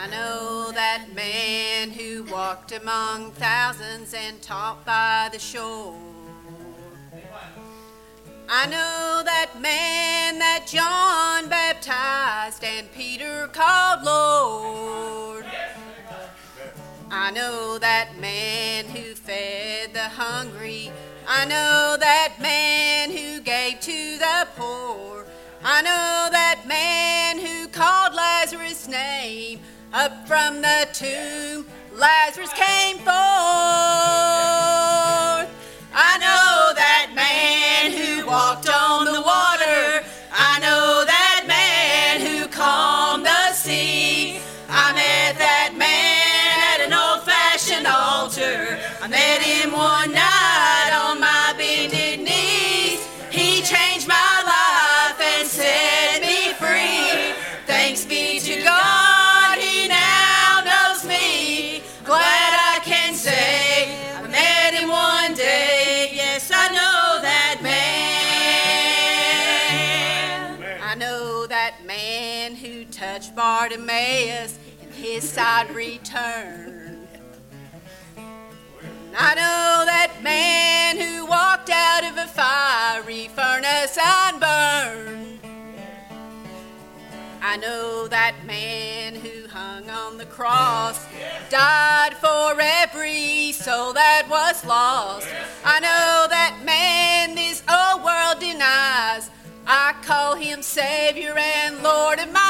I know that man who walked among thousands and taught by the shore. I know that man that John baptized and Peter called Lord. I know that man who fed the hungry. I know that man who gave to the poor. I know that man who called Lazarus' name. Up from the tomb, Lazarus came forth. I know that man who walked on the water. I know that man who calmed the sea. I met that man at an old-fashioned altar. I met him one night on my bended knees. He changed my life and set me free. Thanks be to God, he now knows me. Glad I can say I met him one day. Yes, I know that man. I know that man who touched Bartimaeus and his sight returned. I know that man who walked out of a fiery furnace and burned. I know that man who hung on the cross, died for every soul that was lost. I know that man this old world denies. I call him Savior and Lord of my